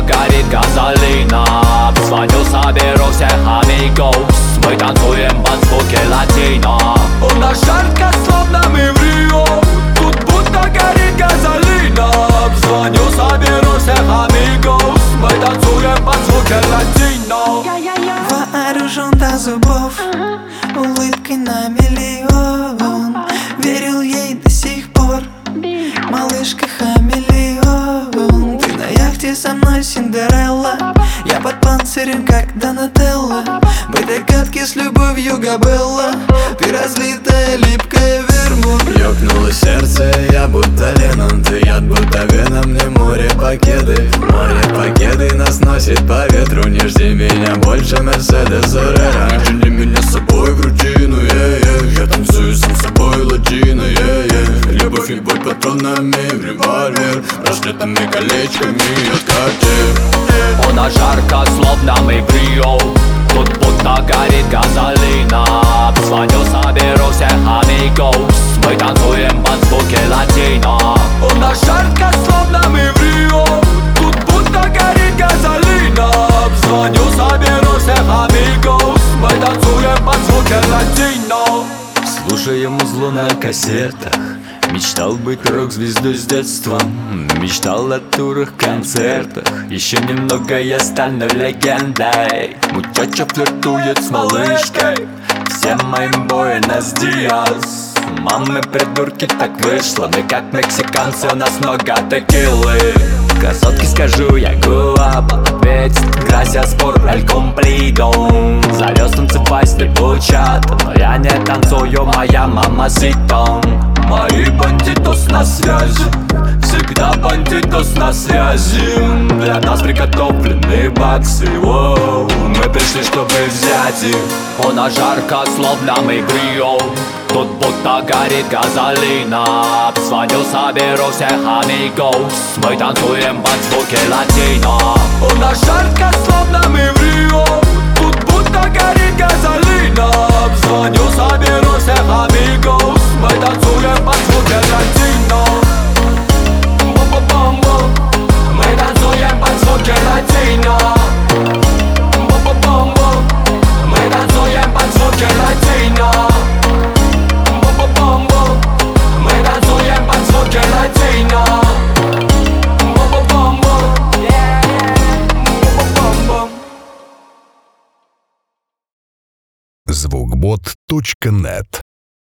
горит газолина. Звоню, соберу всех amigos. Мы танцуем под звуки латино. У нас жарко, словно мы в Рио. Тут будто горит газолина. Звоню, соберу всех amigos. Мы танцуем под звуки латино. Вооружен до зубов, улыбкой на миллион. Верил ей до сих пор, малышка хамелеон. Ты на яхте со мной, Синдерелла. Я под панцирем, как Донателло. Мы так гадки с любовью, Габелла. Ты разлитая, липкая вермут. Ёкнуло сердце, я будто Леннон. Ты яд, будто веном, мне море пакеты. Море пакеты нас носит по ветру. Не жди меня больше, Мерседес Орера. Не тяни меня с собой в рутину, я танцую сам с собой латино, Любовь и боль патронами в револьвер, браслетами, колечками от Cartier. У нас жарко, словно мы в Рио. Тут будто горит газолина. Звоню, соберу всех amigos. Мы танцуем под звуки латино. У нас жарко, словно мы в Рио. Тут будто горит газолина. Звоню, соберу всех amigos. Мы танцуем под звуки латино. Слушаем музло на кассетах. Мечтал быть рок-звездой с детства. Мечтал о турах, концертах. Еще немного я стану легендой. Мучача флиртует с малышкой. Всем моим Буэнос Диас. Мамы придурки, так вышло. Мы как мексиканцы, у нас много текилы. Красотки, скажу я гуаба. Ответит gracias por el cumplido. Зовёт танцевать слепучат, но я не танцую, моя мамасита. Мои бандитос на связи, всегда бандитос на связи. Для нас приготовлены баксы, воу. Мы пришли, чтобы взять их. У нас жарко, словно мы в Рио. Тут будто горит газолина. Звоню, соберу всех amigos. Мы танцуем под звуки латино. У нас жарко, словно мы в Рио. Тут будто горит газолина. Звоню, соберу всех amigos. Мы танцуем под звуки латино. Бу-бу-бум-бум. Мы танцуем под звуки латино. Бу-бу-бум-бум. Мы танцуем под звуки латино. Бу-бу-бум-бум. Мы танцуем под звуки латино. Бу-бу-бум-бум. Бу-бу-бум-бум. Звукбот.нет